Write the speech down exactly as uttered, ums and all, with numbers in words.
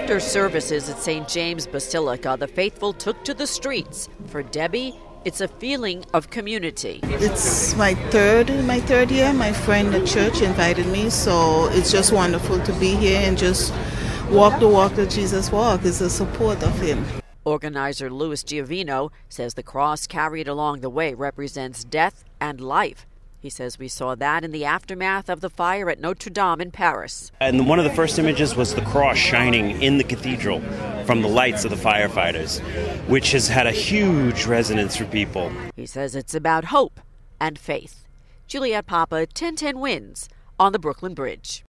After services at Saint James Basilica, the faithful took to the streets. For Debbie, it's a feeling of community. It's my third, my third year. My friend at church invited me, so it's just wonderful to be here and just walk the walk that Jesus walked. It's a support of him. Organizer Louis Giovino says the cross carried along the way represents death and life. He says we saw that in the aftermath of the fire at Notre Dame in Paris. And one of the first images was the cross shining in the cathedral from the lights of the firefighters, which has had a huge resonance for people. He says it's about hope and faith. Juliette Papa, ten ten Wins, on the Brooklyn Bridge.